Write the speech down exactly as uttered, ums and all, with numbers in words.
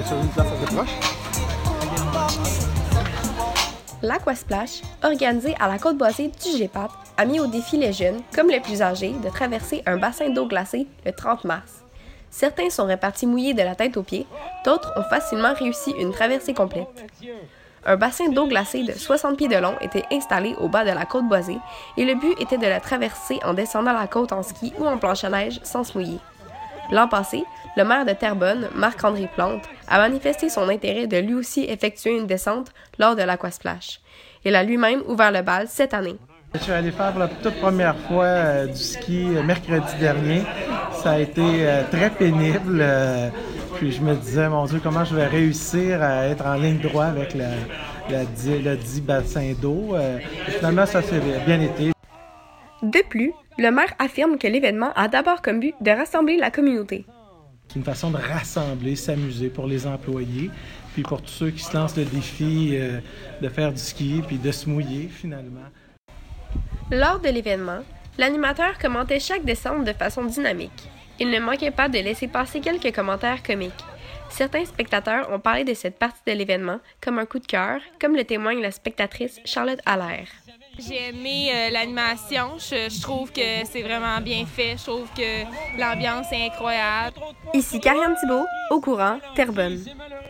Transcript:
sur une place assez proche. L'Aquasplash, organisé à la Côte-Boisée du G E P A T, a mis au défi les jeunes, comme les plus âgés, de traverser un bassin d'eau glacée le trente mars. Certains sont répartis mouillés de la tête aux pieds, d'autres ont facilement réussi une traversée complète. Un bassin d'eau glacée de soixante pieds de long était installé au bas de la Côte-Boisée et le but était de la traverser en descendant la côte en ski ou en planche à neige sans se mouiller. L'an passé, le maire de Terrebonne, Marc-André Plante, a manifesté son intérêt de lui aussi effectuer une descente lors de l'Aquasplash. Il a lui-même ouvert le bal cette année. Je suis allé faire pour la toute première fois euh, du ski euh, mercredi dernier. Ça a été euh, très pénible. Euh, puis je me disais, mon Dieu, comment je vais réussir à être en ligne droite avec la, la, le dit bassin d'eau. Euh, finalement, ça s'est bien été. De plus, le maire affirme que l'événement a d'abord comme but de rassembler la communauté. C'est une façon de rassembler, s'amuser pour les employés, puis pour tous ceux qui se lancent le défi euh, de faire du ski puis de se mouiller finalement. Lors de l'événement, l'animateur commentait chaque descente de façon dynamique. Il ne manquait pas de laisser passer quelques commentaires comiques. Certains spectateurs ont parlé de cette partie de l'événement comme un coup de cœur, comme le témoigne la spectatrice Charlotte Allaire. J'ai aimé euh, l'animation. Je, je trouve que c'est vraiment bien fait. Je trouve que l'ambiance est incroyable. Ici Karianne Thibault, Au Courant, Terrebonne.